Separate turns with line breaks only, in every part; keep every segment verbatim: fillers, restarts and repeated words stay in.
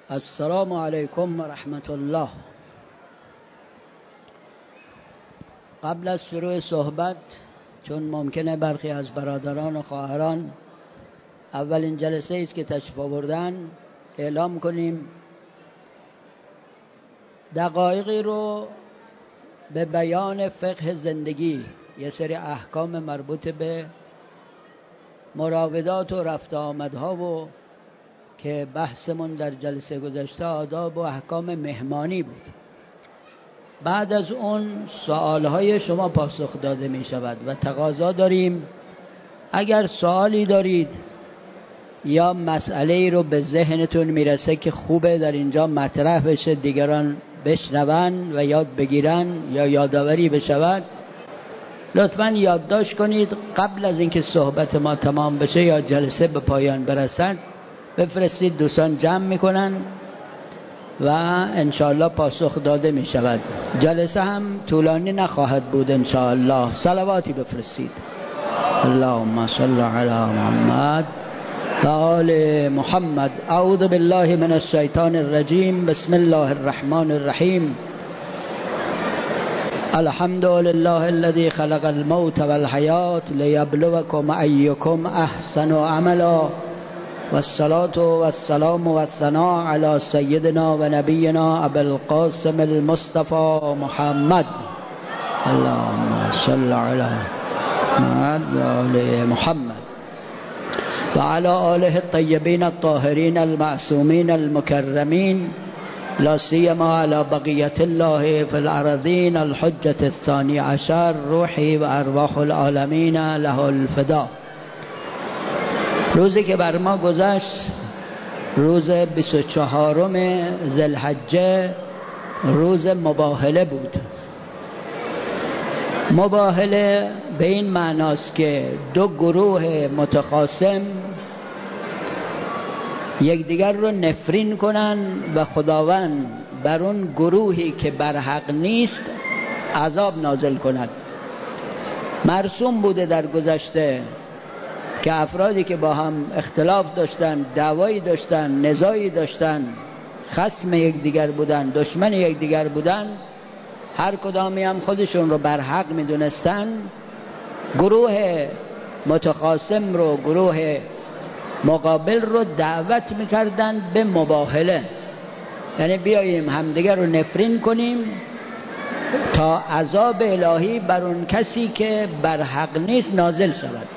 السلام علیکم و رحمت الله. قبل از شروع صحبت، چون ممکنه برخی از برادران و خواهران اولین جلسه است که تشریف آوردن، اعلام کنیم دقایقی رو به بیان فقه زندگی، یه سری احکام مربوط به مراودات و رفت آمدها و که بحثمون در جلسه گذشته آداب و احکام مهمانی بود. بعد از اون سوالهای شما پاسخ داده می شود و تقاضا داریم اگر سوالی دارید یا مسئله رو به ذهنتون میرسه که خوبه در اینجا مطرح بشه، دیگران بشنون و یاد بگیرن یا یادآوری بشود، لطفاً یادداشت کنید قبل از اینکه صحبت ما تمام بشه یا جلسه به پایان برسد بفرستید، دوستان جمع میکنن و انشاءالله پاسخ داده میشود. جلسه هم طولانی نخواهد بود انشاءالله. صلواتی بفرستید. اللهم صل علی محمد و آل محمد. اعوذ بالله من الشیطان الرجیم. بسم الله الرحمن الرحیم. الحمد لله الذي خلق الموت والحیات لیبلوکم ایکم احسن عملا والصلاة والسلام والثناء على سيدنا ونبينا أبي القاسم المصطفى محمد. اللهم صل على محمد وآل محمد وعلى آله الطيبين الطاهرين المعصومين المكرمين، لا سيما على بقية الله في الأرضين الحجة الثاني عشر، روحي وأرواح العالمين له الفداء. روزی که بر ما گذشت روز بیست و چهارم ذوالحجه، روز مباهله بود. مباهله به این معناست که دو گروه متخاصم یکدیگر رو نفرین کنن و خداوند بر اون گروهی که بر حق نیست عذاب نازل کند. مرسوم بوده در گذشته که افرادی که با هم اختلاف داشتن، دعوایی داشتن، نزاعی داشتن، خصم یکدیگر بودن، دشمن یکدیگر بودن، هر کدامی هم خودشون رو بر حق میدونستن، گروه متخاصم رو، گروه مقابل رو دعوت میکردن به مباهله، یعنی بیاییم همدیگر رو نفرین کنیم تا عذاب الهی بر اون کسی که بر حق نیست نازل شود.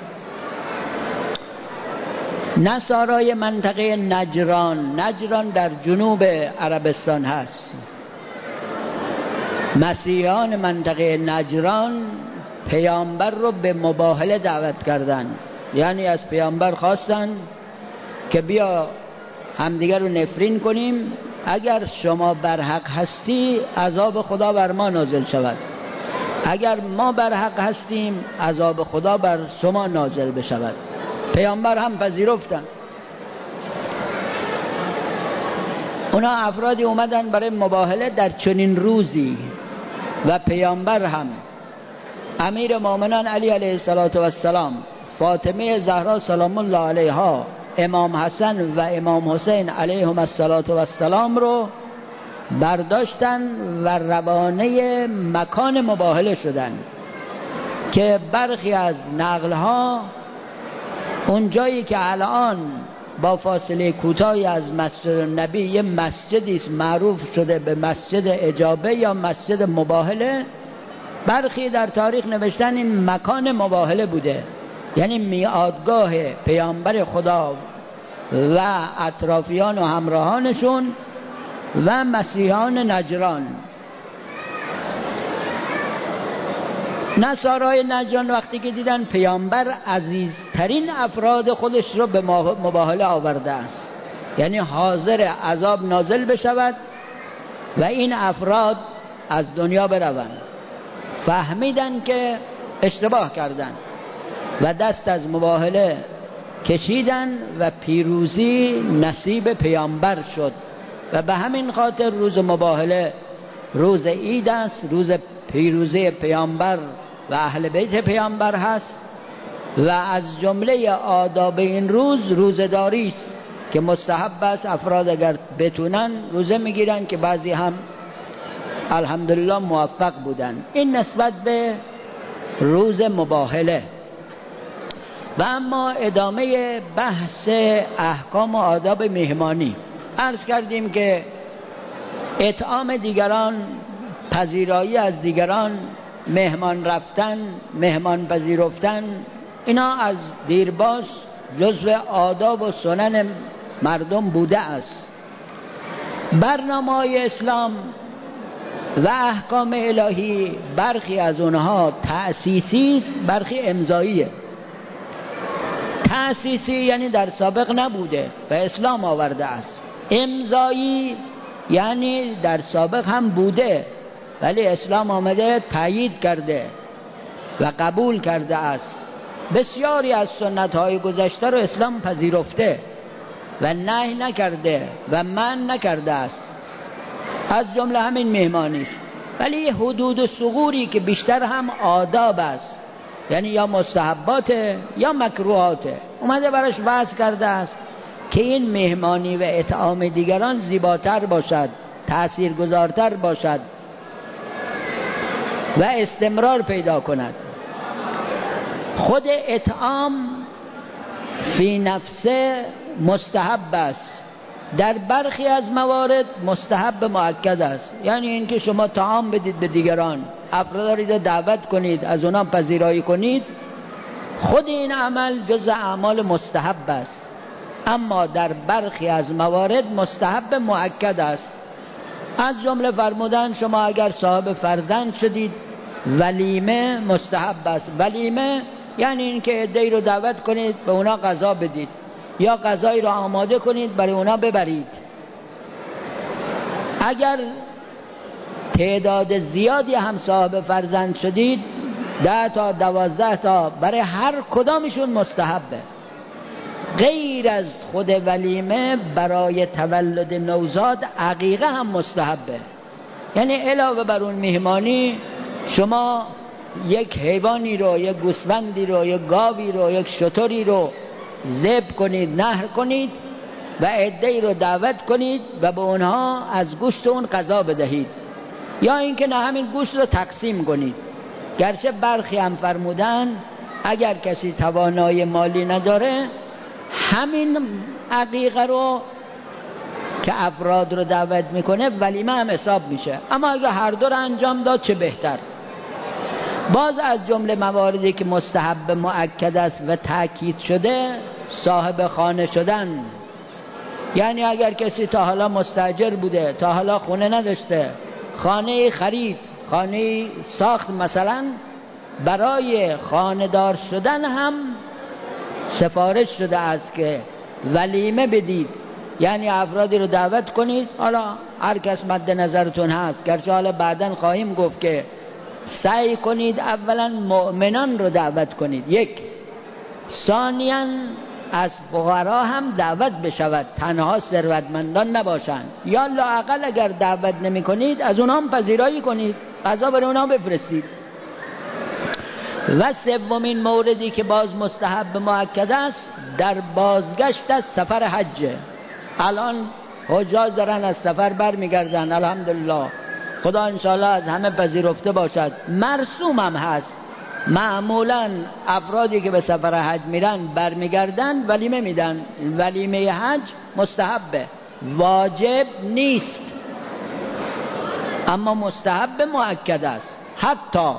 نصارای منطقه نجران، نجران در جنوب عربستان هست، مسیحیان منطقه نجران پیامبر رو به مباهله دعوت کردن، یعنی از پیامبر خواستن که بیا همدیگر رو نفرین کنیم، اگر شما بر حق هستی عذاب خدا بر ما نازل شود، اگر ما بر حق هستیم عذاب خدا بر شما نازل بشود. پیامبر هم پذیرفتن. اونا افرادی اومدن برای مباهله در چنین روزی و پیامبر هم، امیر مومنان علی علیه السلام، فاطمه زهرا سلام الله علیها، امام حسن و امام حسین علیهم السلام رو برداشتن و روانه مکان مباهله شدن که برخی از نقلها اون جایی که الان با فاصله کوتاهی از مسجد نبی یه مسجدی است معروف شده به مسجد اجابه یا مسجد مباهله، برخی در تاریخ نوشتن این مکان مباهله بوده، یعنی میعادگاه پیامبر خدا و اطرافیان و همراهانشون و مسیحیان نجران. نصارای نجران وقتی که دیدن پیامبر عزیزترین افراد خودش رو به مباهله آورده است، یعنی حاضر عذاب نازل بشود و این افراد از دنیا بروند، فهمیدن که اشتباه کردن و دست از مباهله کشیدن و پیروزی نصیب پیامبر شد و به همین خاطر روز مباهله روز عید است، روز پیروزی پیامبر و اهل بیت پیامبر هست و از جمله آداب این روز روزداری است. که مستحب است افراد اگر بتونن روزه میگیرن که بعضی هم الحمدلله موفق بودن. این نسبت به روز مباهله. و اما ادامه بحث احکام و آداب مهمانی. عرض کردیم که اطعام دیگران، پذیرایی از دیگران، مهمان رفتن، مهمان پذیرفتن، اینا از دیرباز جزو آداب و سنن مردم بوده است. برنامه‌های اسلام و احکام الهی برخی از اونها تأسیسی است، برخی امضاییه. تأسیسی یعنی در سابق نبوده و اسلام آورده است. امضایی یعنی در سابق هم بوده ولی اسلام آمده تایید کرده و قبول کرده است. بسیاری از سنت های گذشته رو اسلام پذیرفته و نهی نکرده و منع نکرده است، از جمله همین مهمانی است. ولی حدود و ثغوری که بیشتر هم آداب است، یعنی یا مستحباته یا مکروهاته، اومده براش وضع کرده است که این مهمانی و اطعام دیگران زیباتر باشد، تأثیرگذارتر باشد و استمرار پیدا کند. خود اطعام فی نفسه مستحب است، در برخی از موارد مستحب مؤکد است. یعنی اینکه شما طعام بدید به دیگران، افراد را دعوت کنید، از اونا پذیرایی کنید، خود این عمل جز اعمال مستحب است. اما در برخی از موارد مستحب مؤکد است. از جمله فرمودن شما اگر صاحب فرزند شدید ولیمه مستحب است. ولیمه یعنی اینکه عده‌ای رو دعوت کنید، به اونا غذا بدید یا غذایی رو آماده کنید برای اونا ببرید. اگر تعداد زیادی هم صاحب فرزند شدید، ده تا دوازده تا، برای هر کدامشون مستحبه. غیر از خود ولیمه برای تولد نوزاد عقیقه هم مستحبه. یعنی علاوه بر اون مهمانی شما یک حیوانی رو، یک گوسفندی رو، یک گاوی رو، یک شتری رو ذبح کنید، نحر کنید و عده‌ای رو دعوت کنید و به اونها از گوشت اون غذا بدهید، یا اینکه نه همین گوشت رو تقسیم کنید. گرچه برخی هم فرمودن اگر کسی توانایی مالی نداره همین عقیقه رو که افراد رو دعوت میکنه ولیمه هم حساب میشه، اما اگر هر دو رو انجام داد چه بهتر. باز از جمله مواردی که مستحب مؤکد است و تأکید شده صاحب خانه شدن. یعنی اگر کسی تا حالا مستاجر بوده، تا حالا خونه نداشته، خانه خرید، خانه ساخت، مثلا برای خانه دار شدن هم سفارش شده است که ولیمه بدید. یعنی افرادی رو دعوت کنید، حالا هر کس مد نظرتون هست، گرچه حالا بعداً خواهیم گفت که سعی کنید اولا مؤمنان رو دعوت کنید، یک. ثانیاً از فقرا هم دعوت بشود، تنها ثروتمندان نباشند، یا لااقل اگر دعوت نمی کنید از اونها هم پذیرایی کنید، غذا برای اونها بفرستید. و سومین موردی که باز مستحب مؤکد است در بازگشت از سفر حج. الان حجاج دارن از سفر برمیگردن، الحمدلله، خدا انشاءالله از همه پذیرفته باشد. مرسوم هم هست، معمولا افرادی که به سفر حج میرن برمیگردن ولیمه میدن. ولیمه حج مستحبه، واجب نیست اما مستحب مؤکد است. حتی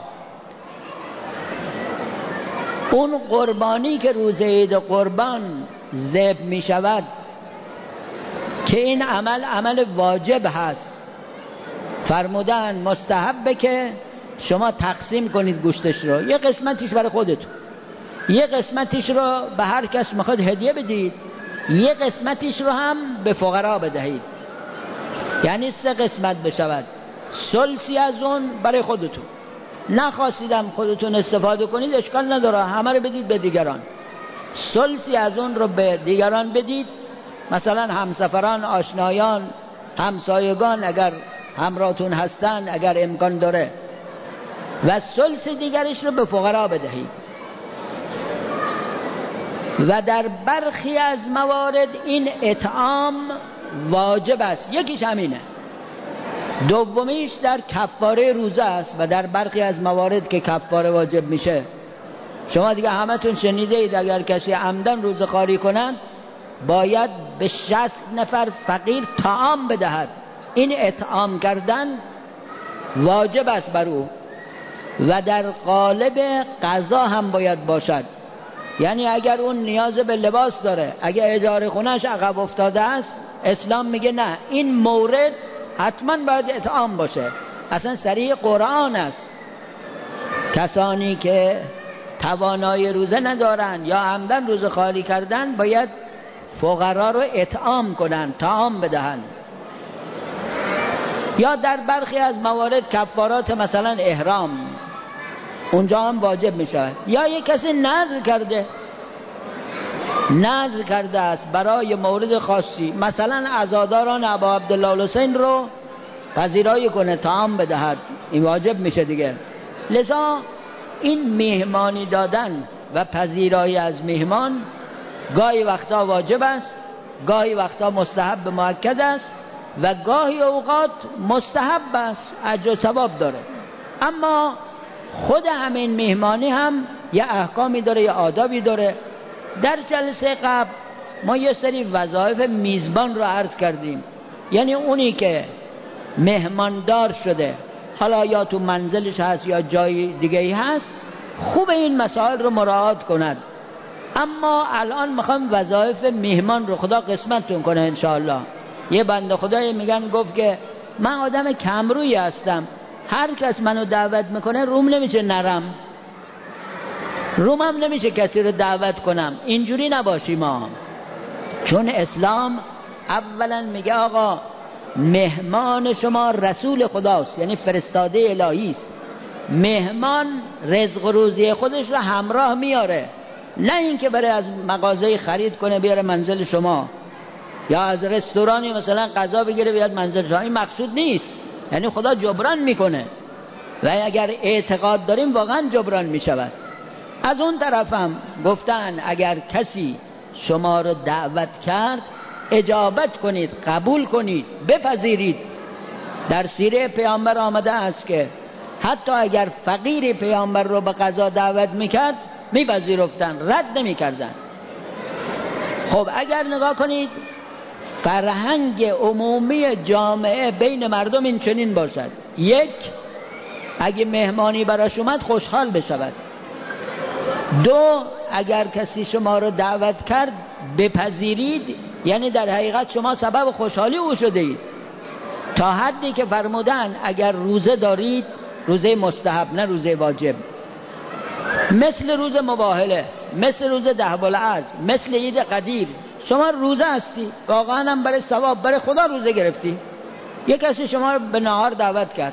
اون قربانی که روز عید قربان ذبح می شود که این عمل عمل واجب هست، فرمودن مستحبه که شما تقسیم کنید گوشتش رو، یه قسمتش برای خودتون، یه قسمتش رو به هر کس میخواد هدیه بدید، یه قسمتش رو هم به فقرا بدهید. یعنی سه قسمت بشود، ثلثی از اون برای خودتون، نخواستیدم خودتون استفاده کنید اشکال نداره، همه رو بدید به دیگران. ثلثی از اون رو به دیگران بدید، مثلا همسفران، آشنایان، همسایگان اگر همراهتون هستن اگر امکان داره، و ثلث دیگرش رو به فقرا بدهید. و در برخی از موارد این اطعام واجب است. یکیش همینه. دومیش در کفاره روزه است و در برخی از موارد که کفاره واجب میشه. شما دیگه همتون شنیده اید اگر کسی عمدن روزه خواری کنند باید به شصت نفر فقیر طعام بدهد. این اطعام کردن واجب است بر او و در قالب قضا هم باید باشد. یعنی اگر اون نیاز به لباس داره، اگر اجاره خونهش عقب افتاده است، اسلام میگه نه، این مورد حتما باید اطعام باشه. اصلا صریح قرآن است. کسانی که توانای روزه ندارن یا عمدن روزه خواری کردن باید فقرا رو اطعام کنن، طعام بدهن. یا در برخی از موارد کفارات مثلا احرام اونجا هم واجب می شود. یا یک کسی نذر کرده نذر کرده است برای مورد خاصی، مثلا عزاداران ابا عبدالله الحسین رو پذیرایی کنه، طعام بدهد، این واجب میشه دیگه. لذا این مهمانی دادن و پذیرایی از مهمان گاهی وقتا واجب است، گاهی وقتا مستحب مؤکد است و گاهی اوقات مستحب است، اجر و ثواب داره. اما خود همین مهمانی هم یه احکامی داره، یه آدابی داره. در جلسه قبل ما یه سری وظایف میزبان رو عرض کردیم. یعنی اونی که مهماندار شده، حالا یا تو منزلش هست یا جای دیگه هست، خوب این مسائل رو مراعات کند. اما الان میخوام وظایف مهمان رو خدا قسمتتون کنه انشاءالله. یه بنده خدایی میگن گفت که من آدم کمرویی هستم، هر کس منو دعوت میکنه روم نمیشه نرم، رومم نمیشه کسی رو دعوت کنم. اینجوری نباشیم ما، چون اسلام اولا میگه آقا مهمان شما رسول خداست، یعنی فرستاده الهی است. مهمان رزق و روزی خودش رو همراه میاره، نه اینکه بره از مغازه خرید کنه بیاره منزل شما، یا از رستورانی مثلا غذا بگیره بیاد منزل شما. این مقصود نیست. یعنی خدا جبران میکنه و اگر اعتقاد داریم واقعا جبران میشود. از اون طرف هم گفتن اگر کسی شما رو دعوت کرد اجابت کنید، قبول کنید، بپذیرید. در سیره پیامبر آمده است که حتی اگر فقیر پیامبر رو به غذا دعوت میکرد میپذیرفتن، رد نمیکردن. خب اگر نگاه کنید فرهنگ عمومی جامعه بین مردم این چنین باشد: یک، اگه مهمانی براش اومد خوشحال بشود. دو، اگر کسی شما رو دعوت کرد بپذیرید، یعنی در حقیقت شما سبب خوشحالی او شده اید. تا حدی که فرمودن اگر روزه دارید، روزه مستحب نه روزه واجب، مثل روز مباهله، مثل روز ده بالعز، مثل عید قدیر، شما روزه هستی، واقعا هم برای ثواب برای خدا روزه گرفتی. یک کسی شما رو به نهار دعوت کرد،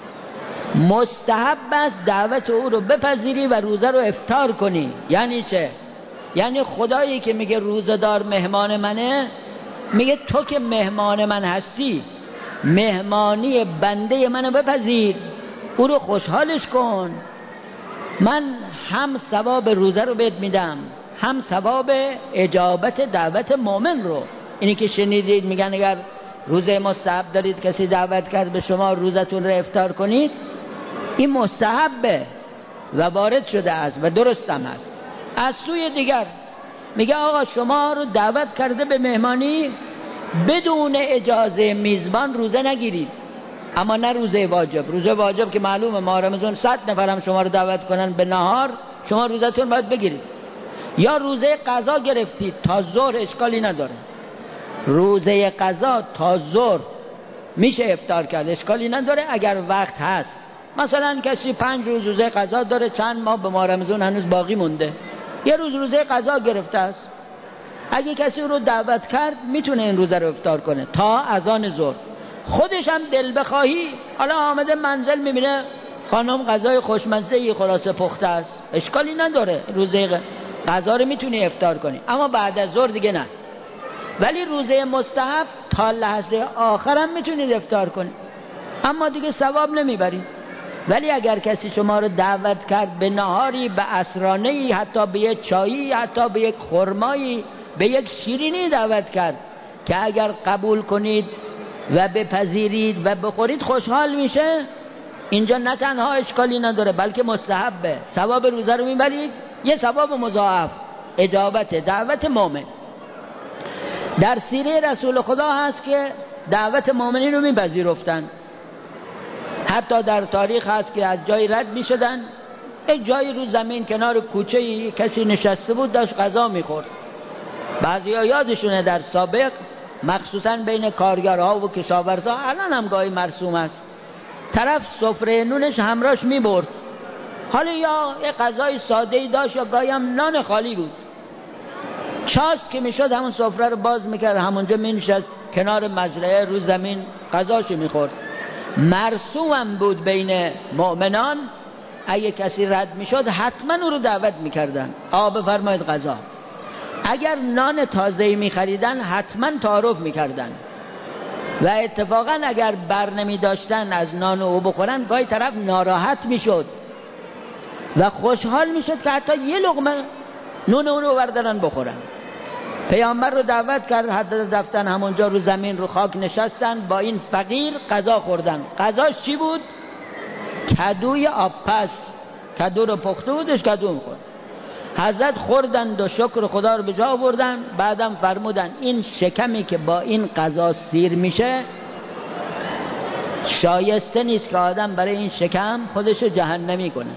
مستحب است دعوت او رو بپذیری و روزه رو افطار کنی. یعنی چه؟ یعنی خدایی که میگه روزه دار مهمان منه، میگه تو که مهمان من هستی، مهمانی بنده منو بپذیر، او رو خوشحالش کن. من هم ثواب روزه رو بهت میدم، هم ثواب اجابت دعوت مؤمن رو. اینی که شنیدید میگن اگر روزه مستحب دارید کسی دعوت کرد به شما روزتون رو افطار کنید، این مستحبه و وارد شده است و درست هم هست. از سوی دیگر میگه آقا شما رو دعوت کرده به مهمانی، بدون اجازه میزبان روزه نگیرید. اما نه روزه واجب. روزه واجب که معلومه ماه رمضان صد نفر هم شما رو دعوت کنن به نهار، شما روزتون باید بگیرید. یا روزه قضا گرفتید تا ظهر، اشکالی نداره. روزه قضا تا ظهر میشه افطار کرد، اشکالی نداره اگر وقت هست. مثلا کسی پنج روز روزه قضا داره، چند ماه به ماه رمضان هنوز باقی مونده، یه روز روزه قضا گرفته است، اگه کسی رو دعوت کرد میتونه این روزه رو افطار کنه تا اذان ظهر. خودش هم دل بخواهی، حالا آمده منزل میبینه خانم غذای خوشمزه‌ای خلاصه پخته است، اشکالی نداره، روزه قضا رو میتونی افطار کنی. اما بعد از ظهر دیگه نه. ولی روزه مستحب تا لحظه آخرم میتونید افطار کنید، اما دیگه ثواب نمیبرید. ولی اگر کسی شما رو دعوت کرد به نهاری، به عصرانه‌ای، حتی به یک چایی، حتی به یک خرمایی، به یک شیرینی دعوت کرد که اگر قبول کنید و بپذیرید و بخورید خوشحال میشه، اینجا نه تنها اشکالی نداره بلکه مستحبه، ثواب روزه رو میبرید، یه ثواب مضاعف، اجابت دعوت مؤمن. در سیره رسول خدا هست که دعوت مؤمنین رو میپذیرفتن، حتی در تاریخ هست که از جایی رد میشدن، یک جایی رو زمین کنار کوچه کسی نشسته بود داشت غذا میخورد. بعضیا یادشونه در سابق مخصوصا بین کارگرها و کشاورزا، الان هم گاهی مرسوم است، طرف سفره نونش همراهش میبرد، حالا یا یه غذای ساده‌ای داشت یا گاهی هم نان خالی بود، چاست که میشد همون سفره رو باز میکرد، همونجا مینشست کنار مزرعه رو زمین غذاشو میخورد. مرسوم هم بود بین مؤمنان، اگه کسی رد میشد حتما او رو دعوت میکردن، آقا بفرمایید غذا. اگر نان تازه‌ای میخریدن حتما تعارف میکردن و اتفاقا اگر بر نمی داشتن از نان او بخورن، گاهی طرف ناراحت میشد و خوشحال میشد که حتی یه لقمه نون اون رو بردارن بخورن. پیامبر رو دعوت کرد، حضرت رفتن همونجا رو زمین رو خاک نشستن، با این فقیر غذا خوردن. غذاش چی بود؟ کدوی آبپز، کدو رو پخته بودش، کدو میخورد. حضرت خوردن و شکر خدا رو به جا آوردن، بعدم فرمودن این شکمی که با این غذا سیر میشه شایسته نیست که آدم برای این شکم خودش جهنمی کنه.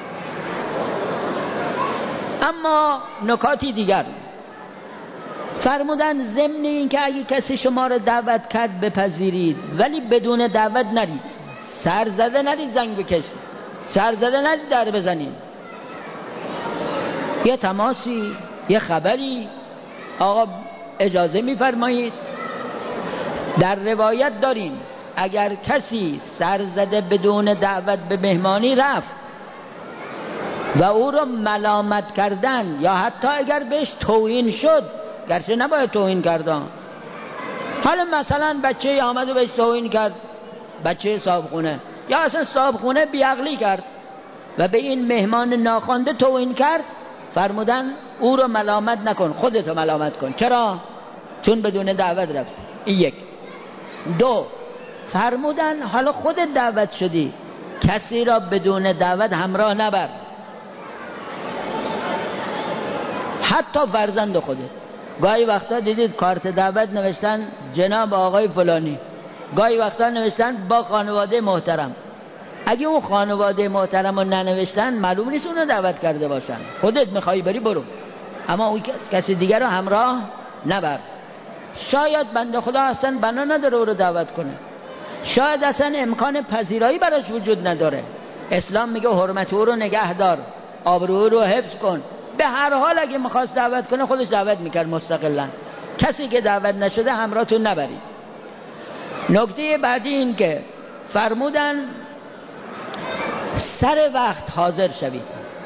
اما نکاتی دیگر فرمودن، ضمن این که اگه کسی شما رو دعوت کرد بپذیرید، ولی بدون دعوت نرید، سر زده نرید زنگ بکشید، سر زده نرید در بزنید، یه تماسی، یه خبری، آقا اجازه میفرمایید. در روایت داریم اگر کسی سر زده بدون دعوت به مهمانی رفت و او رو ملامت کردن یا حتی اگر بهش توهین شد، گرچه نباید توهین کردن، حالا مثلا بچه آمد و بهش توهین کرد، بچه صاحب خونه، یا اصلا صاحب خونه بیعقلی کرد و به این مهمان ناخوانده توهین کرد، فرمودن او رو ملامت نکن، خودتو ملامت کن. چرا؟ چون بدون دعوت رفت. این یک. دو، فرمودن حالا خودت دعوت شدی، کسی را بدون دعوت همراه نبر، حتی فرزند خودت. گاهی وقتا دیدید کارت دعوت نوشتن جناب آقای فلانی، گاهی وقتا نوشتن با خانواده محترم. اگه اون خانواده محترم رو ننوشتن معلوم نیست اونو دعوت کرده باشن، خودت میخوای بری برو، اما اون کسی دیگر رو همراه نبر. شاید بنده خدا اصلا بنا نداره او رو دعوت کنه، شاید اصلا امکان پذیرایی براش وجود نداره. اسلام میگه حرمت او رو نگه دار، آبرو رو حفظ کن. به هر حال اگه میخواست دعوت کنه خودش دعوت میکرد مستقلا، کسی که دعوت نشده همراهتون نبرید. نکته بعدی این که فرمودن سر وقت حاضر شوید،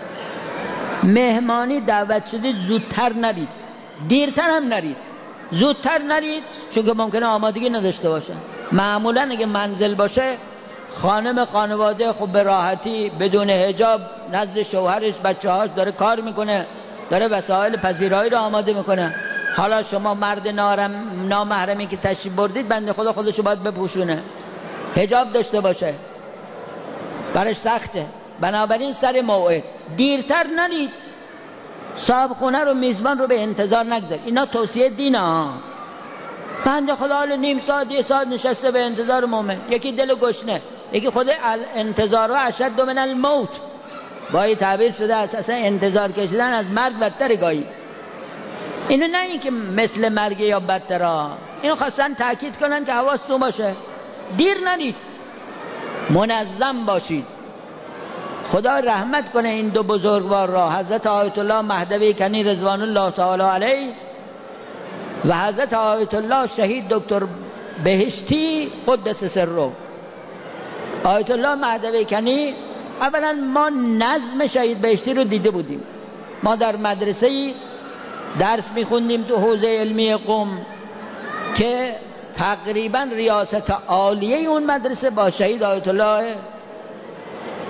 مهمانی دعوت شدید زودتر نرید، دیرتر هم نرید. زودتر نرید چون که ممکنه آمادگی نداشته باشه. معمولا اگه منزل باشه خانم خانواده خب به راحتی بدون حجاب نزد شوهرش بچه هاش داره کار میکنه، داره وسایل پذیرایی رو آماده میکنه. حالا شما مرد نارم نامحرمی که تشریف بردید، بنده خدا خودشو باید بپوشونه، حجاب داشته باشه، برش سخته. بنابراین سر موعد دیرتر نرید، صاحب خونه رو میزبان رو به انتظار نگذار. اینا توصیه دینه ها. بنده خدا حالا نیم ساعت یه ساعت نشسته به انتظار مومن، یکی دل گشنه، یکی خود انتظار و اشد من الموت، با تعبیر شده اساسا انتظار کشیدن از مرگ بدتر گاهی. اینو نه این که مثل مرگ یا بدتر ها، اینو خواستن تاکید کنن که حواستون باشه، دیر نرید، منظم باشید. خدا رحمت کنه این دو بزرگوار را، حضرت آیت الله مهدوی کنی رضوان الله تعالی علیه و حضرت آیت الله شهید دکتر بهشتی قدس سره. آیت الله مهدوی کنی، اولا ما نظم شهید بهشتی رو دیده بودیم، ما در مدرسه درس میخوندیم تو حوزه علمی قم که تقریبا ریاست عالیه اون مدرسه با شهید آیت الله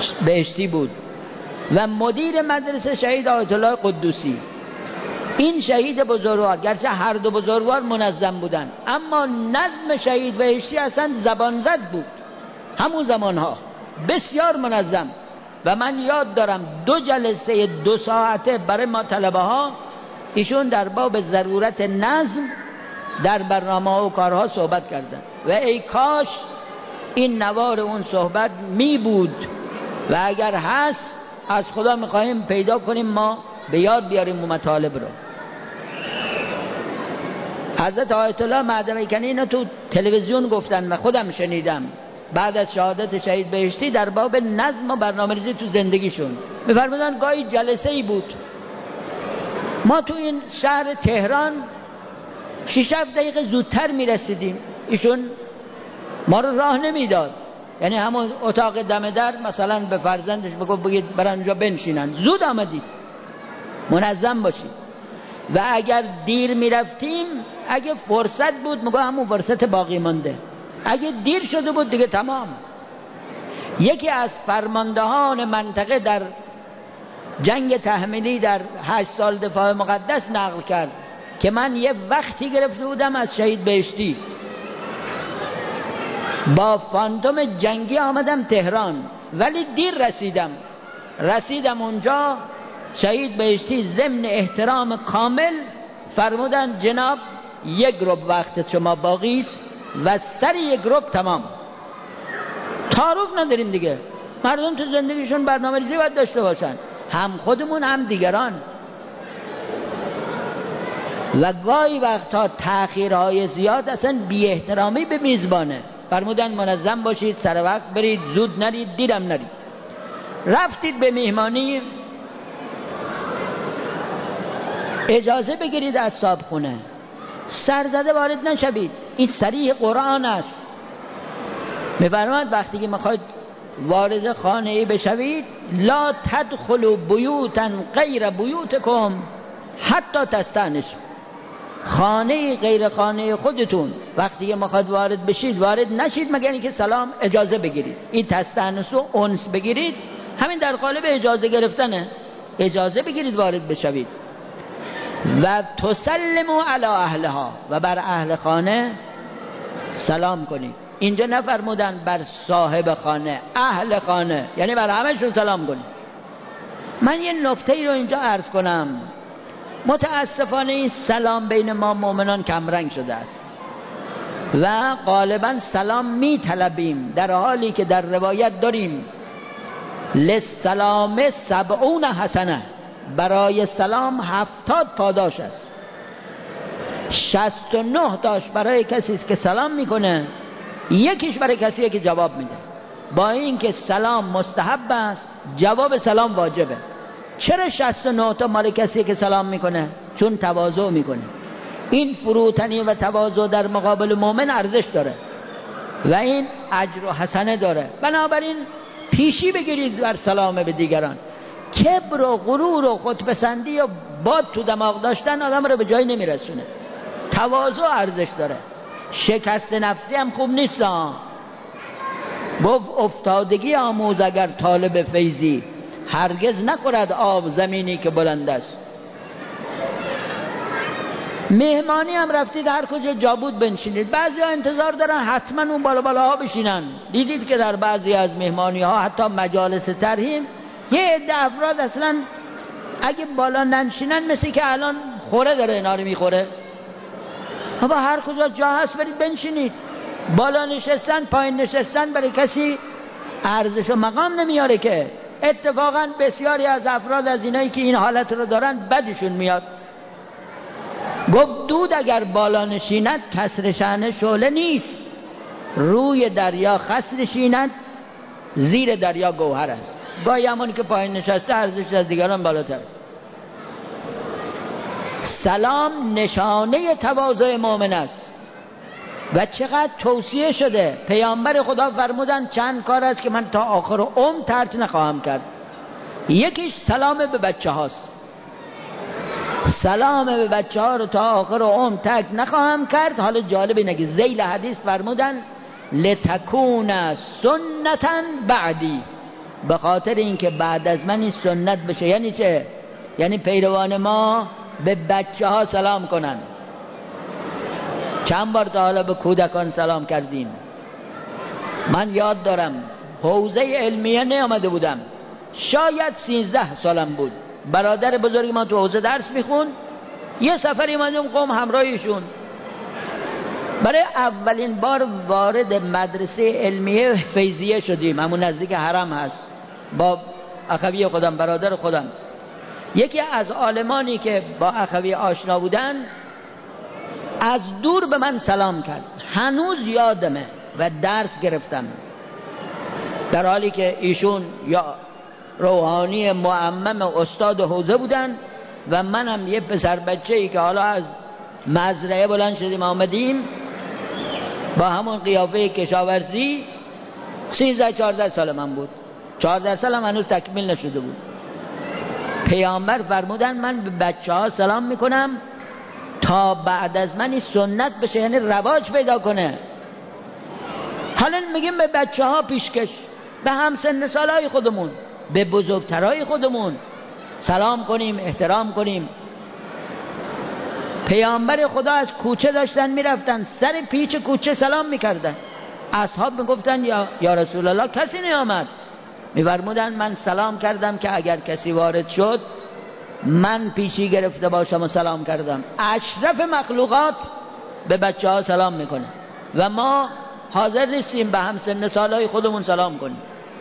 بهشتی بود و مدیر مدرسه شهید آیت الله قدوسی. این شهید بزرگوار، گرچه هر دو بزرگوار منظم بودن، اما نظم شهید بهشتی اصلا زبان زد بود همون زمانها، بسیار منظم. و من یاد دارم دو جلسه دو ساعته برای ما طلبه ها ایشون در باب ضرورت نظم در برنامه و کارها صحبت کردن و ای کاش این نوار اون صحبت می بود و اگر هست از خدا میخواهیم پیدا کنیم ما به یاد بیاریم اون مطالب رو. حضرت آیت الله معدنی کنی اینو تو تلویزیون گفتن و خودم شنیدم بعد از شهادت شهید بهشتی در باب نظم و برنامه‌ریزی تو زندگیشون. می‌فرمودن گاهی جلسه ای بود ما تو این شهر تهران شش هفت دقیقه زودتر میرسیدیم، ایشون ما رو راه نمیداد، یعنی همون اتاق دم در مثلا به فرزندش بگو بگید برن اونجا بنشینن، زود آمدید، منظم باشید. و اگر دیر میرفتیم اگه فرصت بود میگه همون فرصت باقی مانده، اگه دیر شده بود دیگه تمام. یکی از فرماندهان منطقه در جنگ تحمیلی در هشت سال دفاع مقدس نقل کرد که من یه وقتی گرفته بودم از شهید بهشتی با فانتوم جنگی آمدم تهران ولی دیر رسیدم رسیدم اونجا شهید بهشتی ضمن احترام کامل فرمودن جناب یک ربع وقت شما باقی است و سر یک ربع تمام. تعارف نداریم دیگه، مردم تو زندگیشون برنامه‌ریزی باید داشته باشن، هم خودمون هم دیگران. و گاهی وقتا تأخیرهای زیاد اصلا بی احترامی به میزبانه. فرمودن منظم باشید، سر وقت برید، زود نرید، دیرم نرید. رفتید به میهمانی اجازه بگیرید از صاحبخونه، سرزده وارد نشوید، این صریح قرآن است. می‌فرماید وقتی که میخواید وارد خانه‌ای بشوید لا تدخلوا بیوتا غیر بیوتکم حتی تستأنسوا، خانه غیر خانه خودتون وقتی که میخواید وارد بشید وارد نشید مگر اینکه سلام اجازه بگیرید. این تستأنسوا انس بگیرید همین در قالب اجازه گرفتنه، اجازه بگیرید وارد بشوید. و تسلموا علی اهلها، و بر اهل خانه سلام کنید. اینجا نفرمودن بر صاحب خانه، اهل خانه، یعنی بر همه‌شون سلام کنید. من یه نکته ای رو اینجا عرض کنم، متاسفانه این سلام بین ما مؤمنان کمرنگ شده است و غالبا سلام می طلبیم در حالی که در روایت داریم للسلام سبعون حسنه، برای سلام هفتاد پاداش است. شصت و نه تاش برای کسی که سلام میکنه، یکیش برای کسی که جواب میده. با اینکه سلام مستحب است جواب سلام واجبه. چرا شصت و نه تا مال کسی که سلام میکنه؟ چون تواضع میکنه. این فروتنی و تواضع در مقابل مؤمن ارزش داره و این اجر و حسنه داره. بنابراین پیشی بگیرید در سلام به دیگران. کبر و غرور و خودپسندی و باد تو دماغ داشتن آدم رو به جایی نمیرسونه. تواضع ارزش داره. شکست نفسی هم خوب نیست. گفت افتادگی آموز اگر طالب فیضی، هرگز نخورد آب زمینی که بلند است. مهمانی هم رفتید هر کجا جا بود بنشینید. بعضی ها انتظار دارن حتما اون بالا بالا ها بشینن. دیدید که در بعضی از مهمانی ها حتی مجالس ترحیم یه عده افراد اصلا اگه بالا ننشینن مثل که الان خوره داره اینا رو میخوره. بابا هر کجا جا هست برید بنشینید. بالا نشستن پایین نشستن برای کسی ارزش و مقام نمیاره که. اتفاقا بسیاری از افراد از اینایی که این حالت رو دارن بدشون میاد. گفت دود اگر بالا نشیند کسر شأن شعله نیست، روی دریا خس نشیند زیر دریا گوهر است. گاهی همونی که پایین نشسته ارزش از دیگران بالاتر. سلام نشانه تواضع مؤمن است و چقدر توصیه شده. پیامبر خدا فرمودن چند کار است که من تا آخر عمر ترک نخواهم کرد. یکیش سلام به بچه هاست. سلام به بچه ها رو تا آخر عمر ترک نخواهم کرد. حالا جالب اینه که ذیل حدیث فرمودن لتکون سنتا بعدی، به خاطر اینکه بعد از من این سنت بشه. یعنی چه؟ یعنی پیروان ما به بچه ها سلام کنن. چند بار تا حالا به کودکان سلام کردیم؟ من یاد دارم حوزه علمیه نیامده بودم، شاید سیزده سالم بود، برادر بزرگ ما تو حوزه درس میخوند، یه سفر ایمدیم قم همراهیشون، برای اولین بار وارد مدرسه علمیه فیضیه شدیم، همون نزدیک حرم هست، با اخوی خودم، برادر خودم. یکی از عالمانی که با اخوی آشنا بودن از دور به من سلام کرد، هنوز یادمه و درس گرفتم، در حالی که ایشون یا روحانی معمم استاد حوزه بودن و منم یه پسر بچه‌ای که حالا از مزرعه بلند شدیم آمدیم با همون قیافه کشاورزی. سیزده چهارده سال من بود، چهارده سالم هنوز تکمیل نشده بود. پیامبر فرمودن من به بچه ها سلام میکنم تا بعد از من این سنت بشه، یعنی رواج پیدا کنه. حالا میگیم به بچه ها پیشکش، به هم سن سالای خودمون، به بزرگترای خودمون سلام کنیم، احترام کنیم. پیامبر خدا از کوچه داشتن میرفتن، سر پیچ کوچه سلام میکردن. اصحاب میگفتن یا, یا رسول الله کسی نیامد؟ میفرمودن من سلام کردم که اگر کسی وارد شد من پیچی گرفته باشم و سلام کردم. اشرف مخلوقات به بچه ها سلام میکنه و ما حاضر نیستیم به هم سن سالای خودمون سلام کنیم.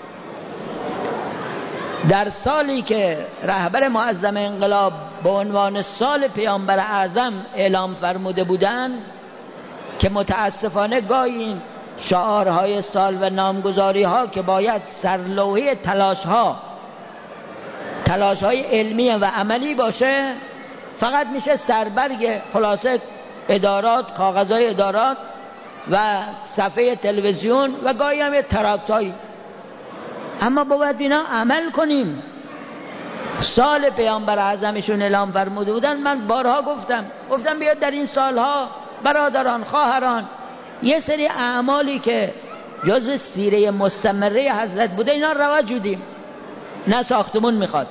در سالی که رهبر معظم انقلاب به عنوان سال پیامبر اعظم اعلام فرموده بودند که متاسفانه گاهی این شعارهای سال و نامگذاری ها که باید سرلوحه تلاش ها تلاش های علمی و عملی باشه، فقط میشه سربرگ خلاصه ادارات، کاغذهای ادارات و صفحه تلویزیون و گاهی هم یه تراکتایی. اما باید اینا عمل کنیم. سال پیامبر اعظمشون اعلام فرموده بودن، من بارها گفتم گفتم بیاد در این سالها برادران، خواهران، یه سری اعمالی که جزو سیره مستمره حضرت بوده اینا رواج بدیم. نه ساختمون میخواد،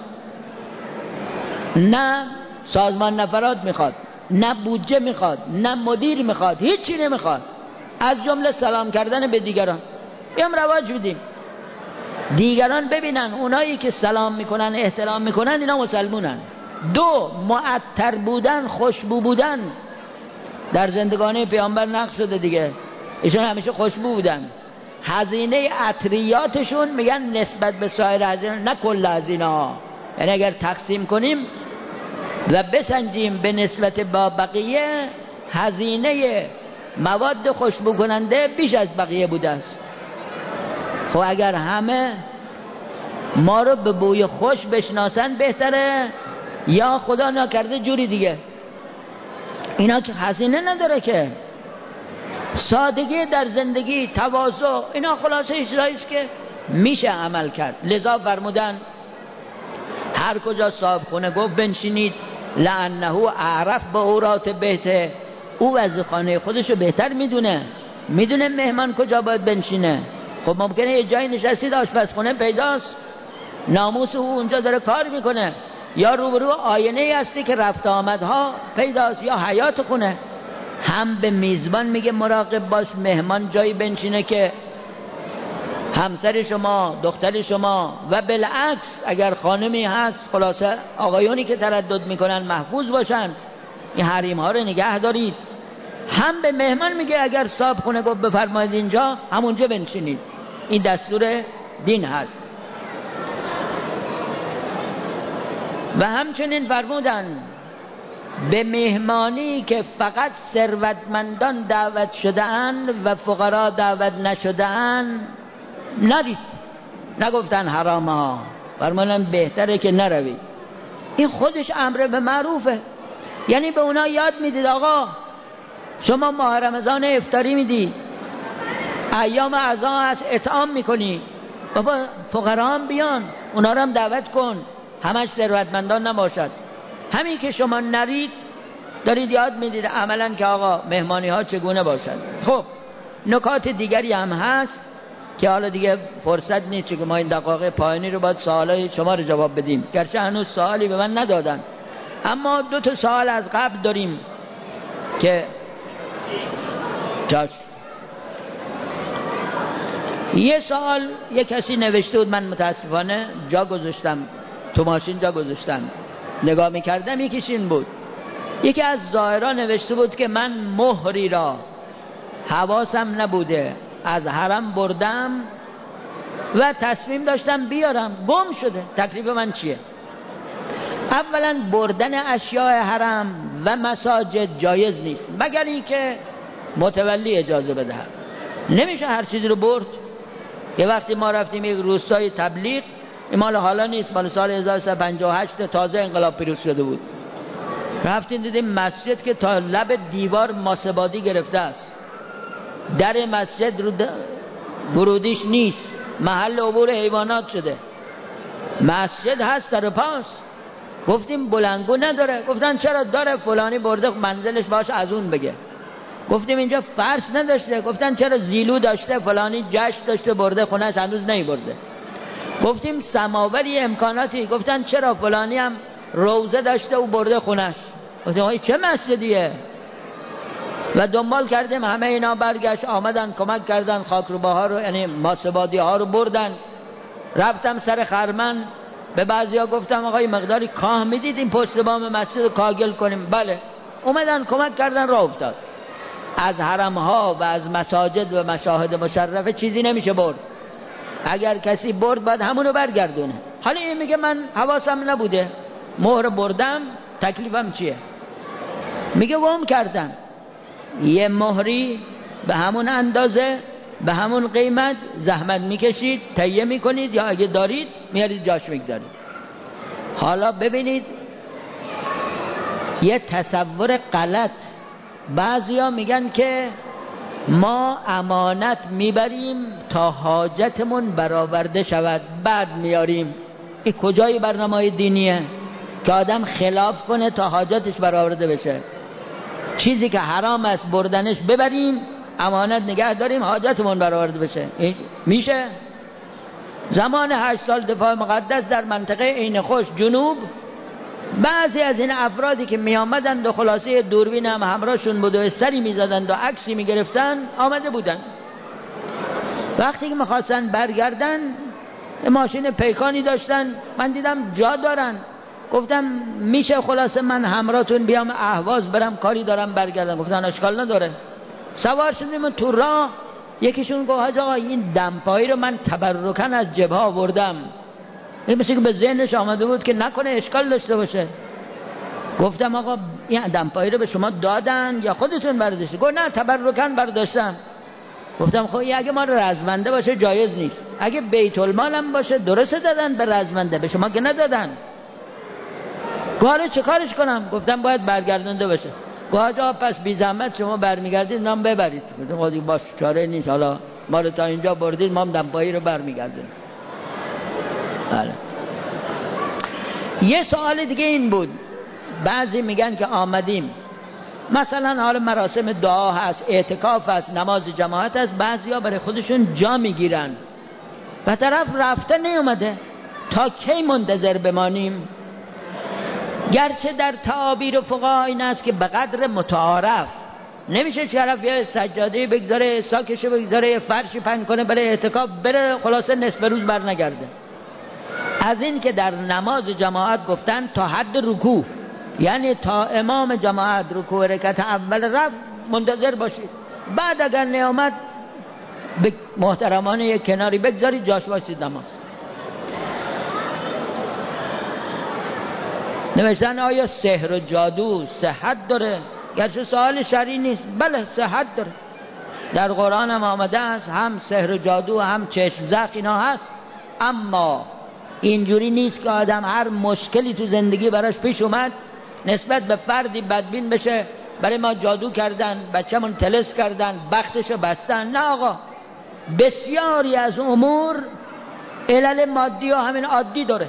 نه سازمان نفرات میخواد، نه بودجه میخواد، نه مدیر میخواد، هیچی نمیخواد، از جمله سلام کردن به دیگران. بیام رواج بدیم، دیگران ببینن اونایی که سلام میکنن، احترام میکنن، اینا مسلمونن. دو، معطر بودن، خوشبو بودن. در زندگانی پیامبر نقش شده دیگه، ایشون همیشه خوشبو بودن. هزینه عطریاتشون میگن نسبت به سایر هزینه، نه کل هزینه ها، یعنی اگر تقسیم کنیم و بسنجیم به نسبت با بقیه، هزینه مواد خوشبو کننده بیش از بقیه بوده است. خب اگر همه ما رو به بوی خوش بشناسن بهتره، یا خدا نکرده جوری دیگه. اینا که هزینه نداره که، سادگی در زندگی، تواضع، اینا خلاصه چیزایی است که میشه عمل کرد. لذا فرمودن هر کجا صاحب خونه گفت بنشینید لانه اعرف به اورات بهته، او از خانه خودشو بهتر میدونه، میدونه مهمان کجا باید بنشینه. خب ممکنه یه جایی نشستید آشپزخونه پیداست، ناموس او اونجا داره کار میکنه، یا روبرو آینه هستی که رفت آمدها پیداست، یا حیات خونه. هم به میزبان میگه مراقب باش مهمان جایی بنشینه که همسر شما، دختر شما و بالعکس اگر خانمی هست، خلاصه آقایونی که تردد میکنن محفوظ باشن، این حریم ها رو نگه دارید. هم به مهمان میگه اگر صاحب خونه گفت بفرمایید اینجا، همونجا بنشینید. این دستور دین هست. و همچنین فرمودن به مهمانی که فقط ثروتمندان دعوت شده‌اند و فقرا دعوت نشده‌اند ندید، نگفتن حرام ها، فرمودن بهتره که نروید. این خودش امر به معروفه، یعنی به اونا یاد میدید آقا شما ماه رمضان افطاری میدی، ایام عزا هست اطعام میکنی، بابا فقرا هم بیان، اونا رو هم دعوت کن، همش ثروتمندان نباشد. همین که شما نرید دارید یاد میدید عملا که آقا مهمانی ها چگونه باشد. خب نکات دیگری هم هست که حالا دیگه فرصت نیست که ما این دقایق پایانی رو باید سوالای شما رو جواب بدیم، گرچه هنوز سوالی به من ندادن، اما دو تا سوال از قبل داریم که جاش. یه سوال یه کسی نوشته بود، من متاسفانه جا گذاشتم تو ماشین، جا گذاشتم نگاه میکردم، یکیش این بود، یکی از زائران نوشته بود که من مهری را حواسم نبوده از حرم بردم و تصمیم داشتم بیارم، گم شده، تکلیف من چیه؟ اولا بردن اشیاء حرم و مساجد جایز نیست مگر اینکه متولی اجازه بدهد. نمیشه هر چیزی رو برد. یه وقتی ما رفتیم یک روستای تبلیغ، این مال حالا نیست، مال سال هزار و سیصد و پنجاه و هشت، تازه انقلاب پیروز شده بود، رفتیم دیدیم مسجد که تا لب دیوار ماسه‌بادی گرفته است، در مسجد رو ورودیش نیست، محل عبور حیوانات شده، مسجد هست سر پاس. گفتیم بلندگو نداره، گفتن چرا داره، فلانی برده منزلش باش از اون بگه. گفتیم اینجا فرش نداشته، گفتن چرا زیلو داشته، فلانی جشن داشته برده خونش هنوز نی برده. گفتیم سماوری امکاناتی، گفتن چرا فلانی هم روزه داشته و برده خونش. گفتیم آقای چه مسجدیه؟ و دنبال کردیم، همه اینا برگشت آمدن کمک کردن، خاکروباها رو یعنی ماسه‌بادی ها رو بردن. رفتم سر خرمن، به بعضیا گفتم آقای مقداری کاه میدید این پشت بام مسجد رو کاگل کنیم؟ بله. اومدن کمک کردن، راه افتاد. از حرم ها و از مساجد و مشاهد مشرفه چیزی نمیشه برد، اگر کسی برد باید همونو برگردونه. حالا این میگه من حواسم نبوده، مهر بردم، تکلیفم چیه؟ میگه گم کردم. یه مهری به همون اندازه به همون قیمت زحمت میکشید، تهیه میکنید، یا اگه دارید میارید جاش میگذارید. حالا ببینید یه تصور غلط، بعضیا میگن که ما امانت میبریم تا حاجتمون برآورده شود بعد میاریم. این کجای برنامه دینیه که آدم خلاف کنه تا حاجتش برآورده بشه؟ چیزی که حرام است بردنش ببریم، امانت نگه داریم، حاجتمون برآورده بشه. این میشه؟ زمان هشت سال دفاع مقدس در منطقه عین خوش جنوب، بعضی از این افرادی که می آمدند و خلاصه دوربین هم همراهشون بود و سری می زدند و عکسی می گرفتن، آمده بودن. وقتی که میخواستن برگردن ماشین پیکانی داشتن، من دیدم جا دارن، گفتم میشه خلاصه من همراهتون بیام اهواز برم، کاری دارم برگردم؟ گفتن اشکال نداره. سوار شدیم تو راه، یکیشون گفت حاج آقا این دمپایی رو من تبرکن از جبهه آوردم. این مثل که به ذهنش آمده بود که نکنه اشکال داشته باشه. گفتم آقا این دمپایی رو به شما دادن یا خودتون برداشتی؟ گفت نه تبرکن برداشتم. گفتم خب این اگه ما رزمنده باشه جایز نیست، اگه بیت المال هم باشه درسته دادن به رزمنده، به شما که ندادن. گفت چه کارش کنم؟ گفتم باید برگردونده باشه. گفت آقا پس بی زحمت شما برمیگردید نام ببرید. گفتم آقا باش چاره نیست، حالا ما رو تا اینجا بردید، ما هم دمپایی رو برمیگردونیم. بله. یه سوال دیگه این بود، بعضی میگن که آمدیم مثلا حالا مراسم دعا هست، اعتکاف هست، نماز جماعت هست، بعضیا برای خودشون جا میگیرن و طرف رفته نیومده، تا کی منتظر بمانیم؟ گرچه در تعابیر فقها این است که به قدر متعارف نمیشه طرف یه سجاده بگذاره، ساکشو بگذاره، فرشی پهن کنه برای اعتکاف بره، خلاصه نصف روز بر نگرده. از این که در نماز جماعت گفتن تا حد رکوع، یعنی تا امام جماعت رکوع رکعت اول رفت منتظر باشید، بعد اگر نیامد به محترمانه یک کناری بگذارید، جاش واسید نماز. نوشتن آیا سحر و جادو صحت داره؟ گرچه سوال شرعی نیست، بله صحت داره، در قرآن هم آمده است، هم سحر و جادو هم چشم زخم اینا هست، اما اینجوری نیست که آدم هر مشکلی تو زندگی براش پیش اومد نسبت به فردی بدبین بشه، برای ما جادو کردن، بچه‌مون طلسم کردن، بختشو بستن. نه آقا، بسیاری از امور علل مادی و همین عادی داره،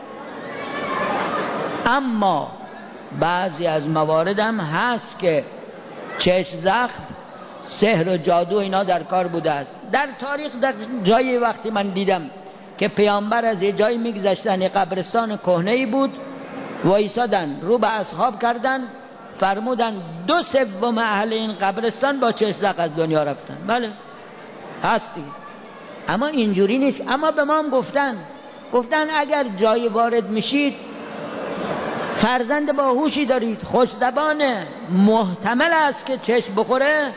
اما بعضی از موارد هم هست که چشم زخم سحر و جادو اینا در کار بوده است. در تاریخ در جایی وقتی من دیدم که پیامبر از یه جایی میگذشتن، قبرستان کهنه‌ای بود، وایسادن رو به اصحاب کردن، فرمودن دو سوم اهل این قبرستان با چشلق از دنیا رفتن. بله هستی، اما اینجوری نیست. اما به ما هم گفتن گفتن اگر جایی وارد میشید، فرزند باهوشی دارید، خوش زبانه، محتمل است که چشم بخوره،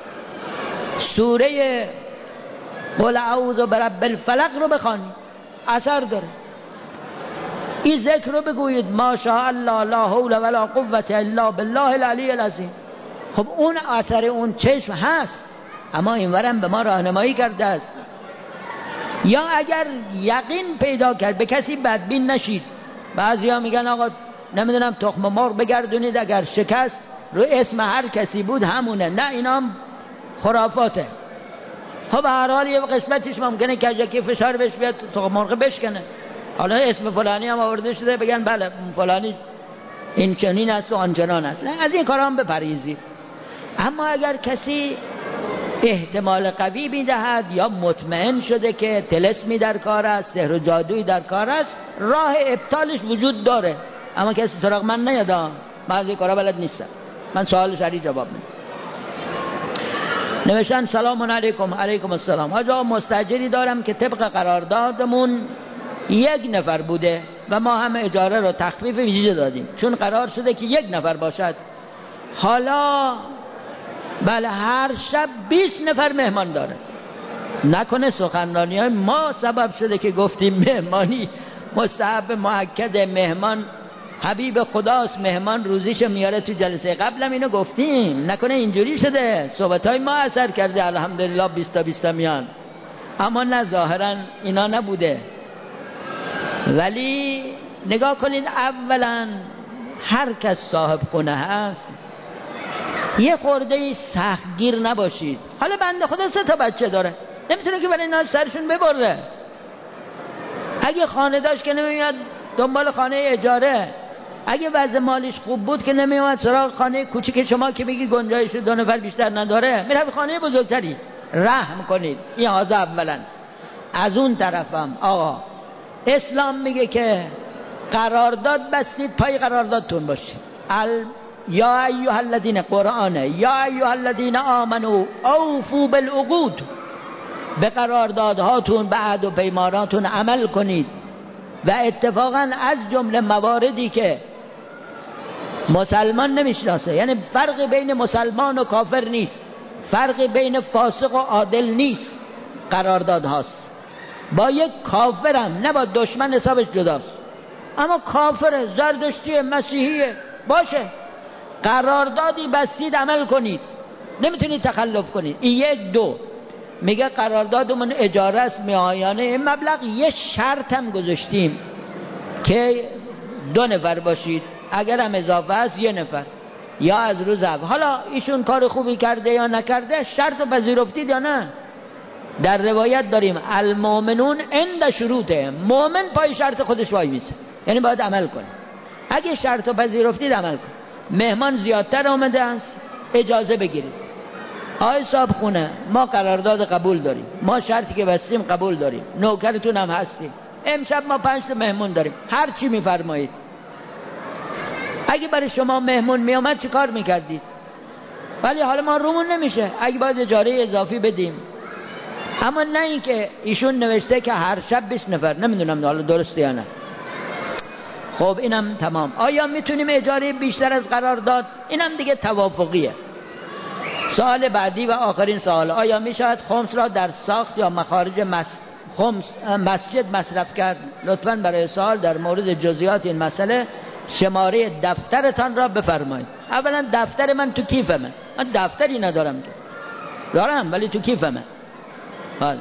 سوره قل اعوذ برب الفلق رو بخوانید، اثر داره. این ذکر رو بگویید ما شاء الله لا حول ولا قوة الا بالله العلی العظیم. خب اون اثر اون چشم هست، اما اینورم به ما راهنمایی کرده است. یا اگر یقین پیدا کرد به کسی بدبین نشید. بعضیا میگن آقا نمیدونم تخم مرغ بگردونید، اگر شکست رو اسم هر کسی بود همونه. نه، اینا هم خرافاته. خب هر حال یه قسمتش ممکنه کجکی فشار بهش بیاد تخم مرغ بشکنه. حالا اسم فلانی هم آورده شده بگن بله فلانی این چنین است و آنچنان است. نه، از این کارا هم بپرهیزید. اما اگر کسی احتمال قوی میدهد یا مطمئن شده که طلسمی در کار است، سحر و جادویی در کار است، راه ابطالش وجود داره. اما کسی سراغ من نیاد، من از این کارا بلد نیستم، من سوال شرعی جواب میدم. نوشتن سلام علیکم. علیکم السلام. آقا مستاجری دارم که طبق قراردادمون یک نفر بوده و ما هم اجاره رو تخفیف ویژه دادیم چون قرار شده که یک نفر باشد. حالا بله هر شب بیست نفر مهمان داره. نکنه سخنرانی های ما سبب شده که گفتیم مهمانی مستحب مؤکد، مهمان حبیب خداست، مهمان روزیش میاره تو جلسه قبلم اینو گفتیم. نکنه اینجوری شده صحبت های ما اثر کرده الحمدلله بیست تا بیست میان، اما نه ظاهرا اینا نبوده. ولی نگاه کنید، اولا هر کس صاحب خونه هست یه خورده سختگیر نباشید. حالا بنده خدا سه تا بچه داره، نمیتونه که برای اینا سرشون ببره. اگه خانه داشت که نمیاد دنبال خانه اجاره، اگه وضع مالیش خوب بود که نمیومد سراغ خانه کوچیک شما که بگی گنجایش دو نفر بیشتر نداره، میره خانه بزرگتری. رحم کنید. این حاضر اولا. از اون طرفم آقا اسلام میگه که قرارداد بستید، پای قراردادتون باشید. ال... یا ایها الذین، قرآنه، یا ایها الذین آمنوا اوفوا بالعقود، به قراردادهاتون به عهد و پیماناتون عمل کنید. و اتفاقا از جمله مواردی که مسلمان نمیشناسه، یعنی فرق بین مسلمان و کافر نیست، فرق بین فاسق و عادل نیست، قرارداد هاست. با یک کافرم نه با دشمن حسابش جداست، اما کافر زردشتی مسیحیه باشه، قراردادی بستید عمل کنید، نمیتونید تخلف کنید. این یک. دو میگه قراردادمون اجاره است میانه این مبلغ، یه شرط هم گذاشتیم که دو نفر باشید، اگر هم اضافه است یه نفر یا از روز اول. حالا ایشون کار خوبی کرده یا نکرده، شرط رو پذیرفتید یا نه؟ در روایت داریم المؤمنون عند شروطه، مؤمن پای شرط خودش وای میسه، یعنی باید عمل کنه. اگه شرط رو پذیرفتید عمل کن. مهمان زیادتر آمده است، اجازه بگیرید. آقای صاحب خونه، ما قرارداد قبول داریم، ما شرطی که بستیم قبول داریم، نوکرتون هم هستیم، امشب ما پنج تا مهمون داریم، هر چی میفرمایید. اگه برای شما مهمون میامد چه کار میکردید؟ ولی حالا ما رومون نمیشه، اگه باید اجاره اضافی بدیم. اما نه اینکه ایشون نوشته که هر شب بیست نفر، نمیدونم حالا درسته یا نه. خب اینم تمام. آیا میتونیم اجاره بیشتر از قرارداد؟ اینم دیگه توافقیه. سوال بعدی و آخرین سوال، آیا میشود خمس را در ساخت یا مخارج مس... خمس... مسجد مصرف کرد؟ لطفاً برای سوال در مورد جزئیات این مسئله شماره دفترتان را بفرمایید. اولا دفتر من تو کیفمه، من دفتری ندارم، دارم ولی تو کیفمه. حال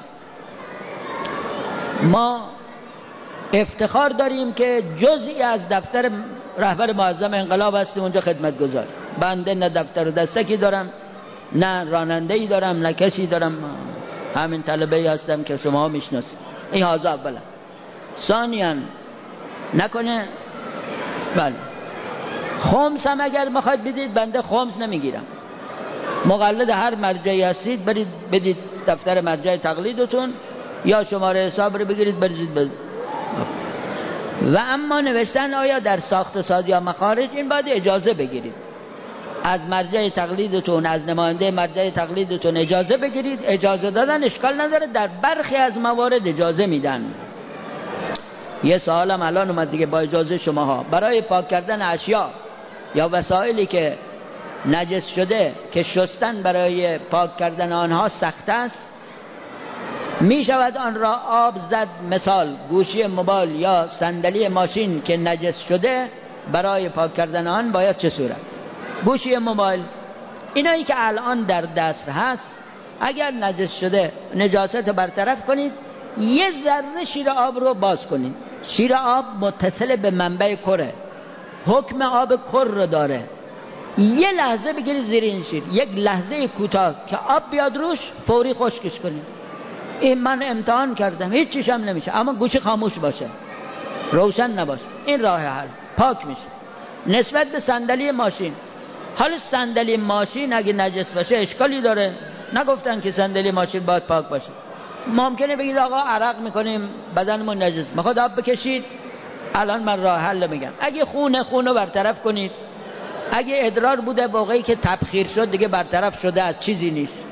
ما افتخار داریم که جزئی از دفتر رهبر معظم انقلاب هستیم، اونجا خدمت گذار. بنده نه دفتر و دستکی دارم، نه راننده‌ای دارم، نه کسی دارم، همین طلبه‌ای هستم که شما میشناسید. این حاضر اولا. ثانیاً نکنه بله خمس هم اگر میخواید بدید، بنده خمس نمیگیرم. مقلد هر مرجعی هستید برید بدید دفتر مرجع تقلیدتون یا شماره حساب رو بگیرید بریزید بدید. و اما نوشتن آیا در ساخت ساز یا مخارج این باید اجازه بگیرید از مرجع تقلیدتون، از نماینده مرجع تقلیدتون اجازه بگیرید. اجازه دادن اشکال نداره، در برخی از موارد اجازه میدن. یه سوالم الان اومد دیگه، با اجازه شماها، برای پاک کردن اشیا یا وسایلی که نجس شده که شستن برای پاک کردن آنها سخت است، می شود آن را آب زد؟ مثال گوشی موبایل یا صندلی ماشین که نجس شده برای پاک کردن آن باید چه صورت؟ گوشی موبایل، اینایی که الان در دست هست، اگر نجس شده نجاست برطرف کنید، یه ذره شیر آب رو باز کنید. شیر آب متصل به منبع کره، حکم آب کر رو داره. یه لحظه بگیرید زیر این شیر، یک لحظه کوتاه که آب بیاد روش، فوری خشکش کنید. این من امتحان کردم، هیچ چیش هم نمیشه، اما گوشی خاموش باشه، روشن نباشه. این راه حل، پاک میشه. نسبت به صندلی ماشین، حالا صندلی ماشین اگه نجس باشه اشکالی داره؟ نگفتن که صندلی ماشین باید پاک باشه. ممکنه بگید آقا عرق میکنیم بدنمون نجس میخواد آب بکشید. الان من راه حل میگم، اگه خونه خونه برطرف کنید، اگه ادرار بوده موقعی که تبخیر شد دیگه برطرف شده، از چیزی نیست.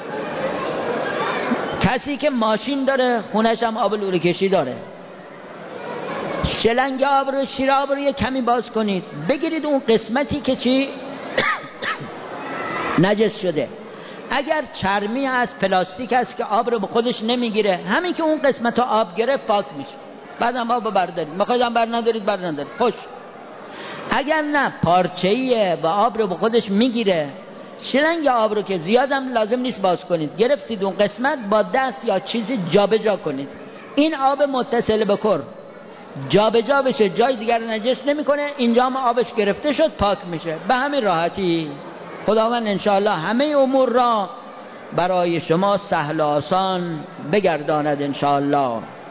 کسی که ماشین داره خونش هم آب لوله کشی داره، شلنگ آب رو، شیر آب رو یه کمی باز کنید، بگیرید اون قسمتی که چی نجس شده. اگر چرمی هست، پلاستیک هست که آب رو به خودش نمیگیره، همین که اون قسمت آب گرفت پاک میشه. بعدم آب بردارید، میخواید بر ندارید بر ندارید، خوش. اگر نه پارچه‌ایه و آب رو به خودش میگیره، شلنگ آب رو که زیادم لازم نیست باز کنید، گرفتید اون قسمت با دست یا چیزی جابجا کنید، این آب متصل به کر جابجا بشه، جای دیگر نجس نمیکنه، اینجا هم آبش گرفته شد، پاک میشه. به همین راحتی خداوند انشاءالله همه امور را برای شما سهل و آسان بگرداند انشاءالله.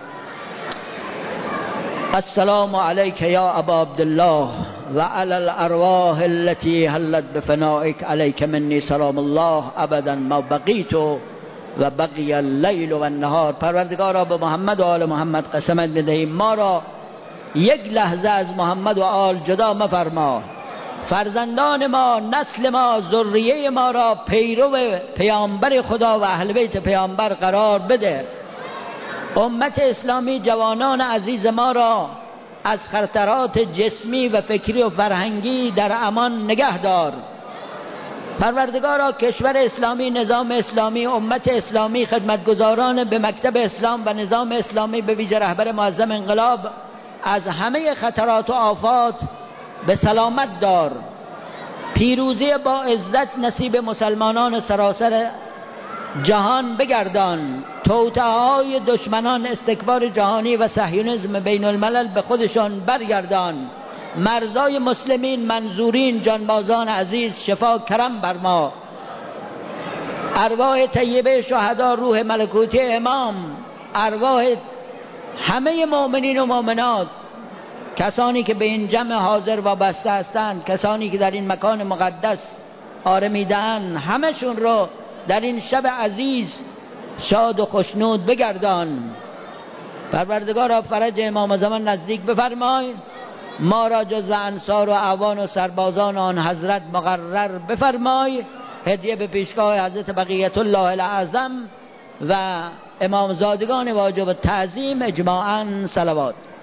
السلام علیک یا ابا عبدالله و علی الارواح التي حلت بفنائک، علیک منی سلام الله ابدا ما بقیت و بقی اللیل و النهار. پروردگارا به محمد و آل محمد قسمت بدهیم ما را یک لحظه از محمد و آل جدا مفرما، فرزندان ما، نسل ما، ذریه ما را پیرو پیامبر خدا و اهل بیت پیامبر قرار بده. امت اسلامی، جوانان عزیز ما را از خطرات جسمی و فکری و فرهنگی در امان نگه دار. پروردگارا کشور اسلامی، نظام اسلامی، امت اسلامی، خدمتگزاران به مکتب اسلام و نظام اسلامی به ویژه رهبر معظم انقلاب از همه خطرات و آفات به سلامت دار. پیروزی با عزت نصیب مسلمانان سراسر جهان بگردان. توطئه‌های دشمنان، استکبار جهانی و صهیونیسم بین الملل به خودشان برگردان. مرزای مسلمین، منظورین، جانبازان عزیز شفا کرم بر ما. ارواح طیبه شهدا، روح ملکوتی امام، ارواح همه مؤمنین و مؤمنات، کسانی که به این جمع حاضر وابسته هستند، کسانی که در این مکان مقدس آرمیدن، همشون رو در این شب عزیز شاد و خوشنود بگردان. پروردگارا فرج امام زمان نزدیک بفرمای، ما را جزو انصار و اعوان و سربازان آن حضرت مقرر بفرمای. هدیه به پیشگاه حضرت بقیت الله الاعظم و امامزادگان واجب تعظیم اجماعاً صلوات.